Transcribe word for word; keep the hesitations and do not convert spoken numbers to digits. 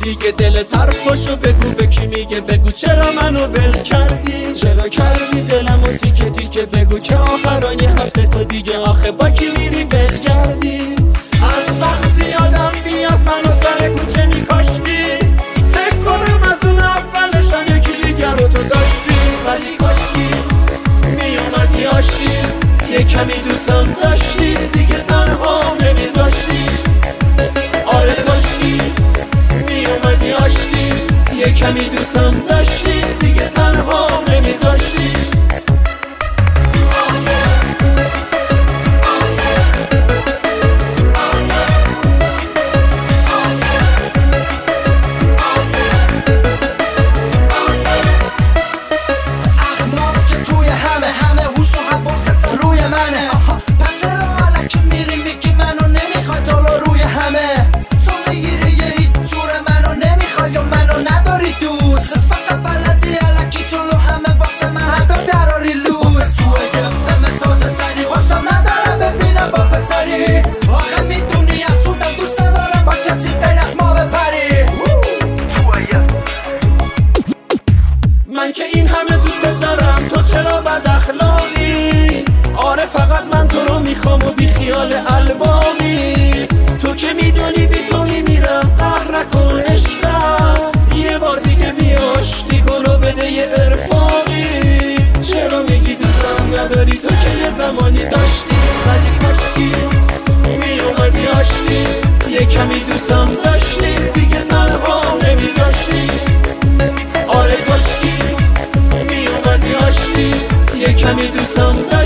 دیگه دل طرفاشو بگو به کی میگه، بگو چرا منو ول کردی، چرا کردی دلمو تیکه تیکه، بگو که آخرای هفته تو دیگه آخه با کی میری بلگردی. از وقتی یادم بیاد منو سر کوچه میکاشتی، فکر کنم از اون اولشم یکی دیگر رو تو داشتی، ولی کاشکی میومدی آشتی، یه کمی دوستم داشتی دیگه تنها نمیذاشتی. آره کاشکی میومدی آشتی، یه کمی دوستم داشتی دیگه تنها نمیذاشتی. من که این همه دوست دارم تو چرا بد اخلاقی، آره فقط من تو رو میخوام و بی خیال الباقی، تو که میدونی بی تو میمیرم قهر نکن عشقم، یه بار دیگه بیاشتی کن و بده یه ارفاقی. چرا میگی دوستم نداری تو که یه زمانی داشتی، ولی کاشکی میومدی آشتی، یه کمی دوستم داشتی دیگه تنها نمیذاشتی. آره کاشکی میومدی آشتی، یه کمی دوستم داشتی